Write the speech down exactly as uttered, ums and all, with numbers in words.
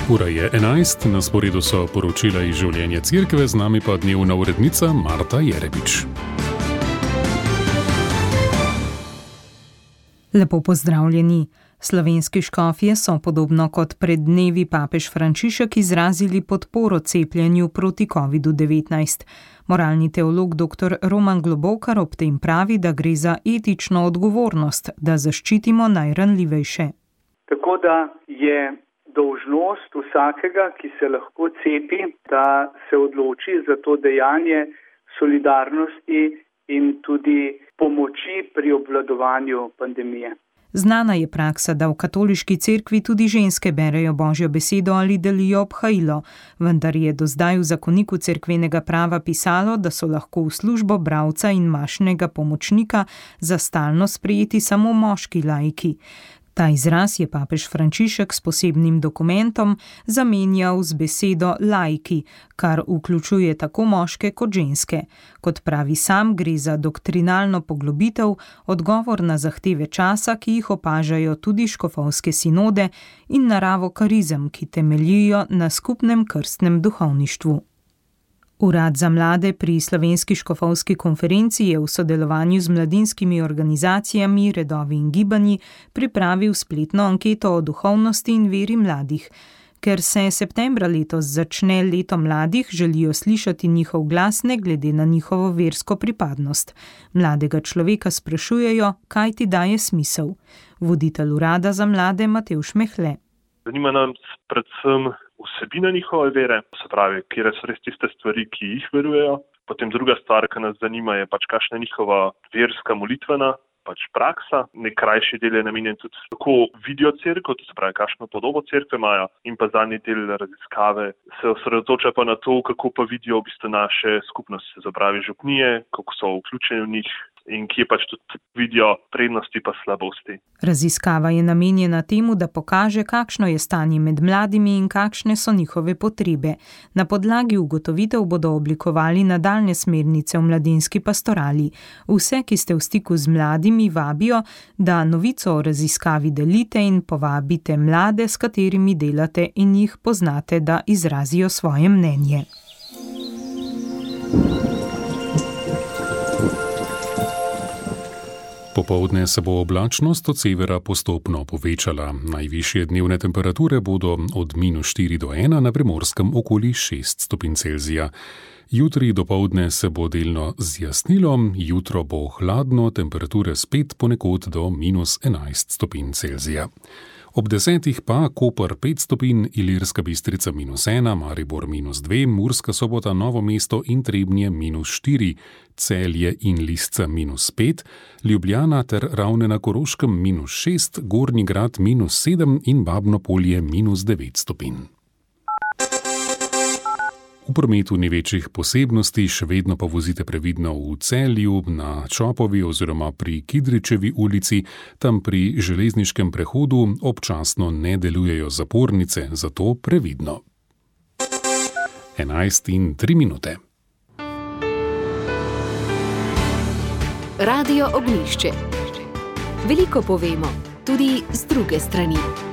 Ura je enajst, na sporedu so poročila iz življenja cerkve, z nami pa dnevna urednica Marta Jerebič. Lepo pozdravljeni. Slovenski škofje so podobno kot pred dnevi papež Frančišek izrazili podporo cepljenju proti kovidu devetnajst. Moralni teolog dr. Roman Globokar ob tem pravi, da gre za etično odgovornost, da zaščitimo najranljivejše. Tako da je dolžnost vsakega, ki se lahko cepi, da se odloči za to dejanje solidarnosti in tudi pomoči pri obvladovanju pandemije. Znana je praksa, da v katoliški cerkvi tudi ženske berejo Božjo besedo ali delijo obhajilo, vendar je do zdaj v zakoniku cerkvenega prava pisalo, da so lahko v službo bralca in mašnega pomočnika za stalno sprejeti samo moški laiki. Ta izraz je papež Frančišek s posebnim dokumentom zamenjal z besedo laiki, kar vključuje tako moške kot ženske. Kot pravi sam, gre za doktrinalno poglobitev, odgovor na zahteve časa, ki jih opažajo tudi škofovske sinode, in naravo karizem, ki temeljijo na skupnem krstnem duhovništvu. Urad za mlade pri Slovenski škofovski konferenci je v sodelovanju z mladinskimi organizacijami, redovi in gibanji pripravil spletno anketo o duhovnosti in veri mladih. Ker se septembra letos začne leto mladih, želijo slišati njihov glas ne glede na njihovo versko pripadnost. Mladega človeka sprašujejo, kaj ti daje smisel. Voditelj urada za mlade Matevž Mehle. Zanima nas predvsem vsebina njihove vere, se pravi, kje so res tiste stvari, ki jih verujejo. Potem druga stvar, ki nas zanima, je pač kakšna njihova verska molitvena pač praksa. Nek krajši del je namenjen tudi kako vidijo cerkev, to se pravi, kakšno podobo cerkve imajo, in pa zadnji del raziskave se osredotoča pa na to, kako pa vidijo v bistvu naše skupnosti, se pravi župnije, kako so vključeni v njih in kje pač tudi vidijo prednosti pa slabosti. Raziskava je namenjena temu, da pokaže, kakšno je stanje med mladimi in kakšne so njihove potrebe. Na podlagi ugotovitev bodo oblikovali nadaljnje smernice v mladinski pastorali. Vse, ki ste v stiku z mladimi, vabijo, da novico o raziskavi delite in povabite mlade, s katerimi delate in jih poznate, da izrazijo svoje mnenje. Popoldne se bo oblačnost od severa postopno povečala. Najvišje dnevne temperature bodo od minus štiri do ena, na Primorskem okoli šest stopinj Celzija. Jutri dopoldne se bo delno zjasnilo, jutro bo hladno, temperature spet ponekod do minus enajst stopinj Celzija. Ob desetih pa Koper pet stopinj, Ilirska Bistrica minus ena, Maribor minus dve, Murska Sobota, Novo mesto in Trebnje minus štiri, Celje in Lisca minus pet, Ljubljana ter Ravne na Koroškem minus šest, Gornji Grad minus sedem in Babno Polje minus devet stopinj. V prometu ni večjih posebnosti, še vedno pa vozite previdno v Celju, na Čopovi oziroma pri Kidričevi ulici, tam pri železniškem prehodu občasno ne delujejo zapornice, zato previdno. enajst in tri minute. Radio Ognjišče. Veliko povemo, tudi z druge strani.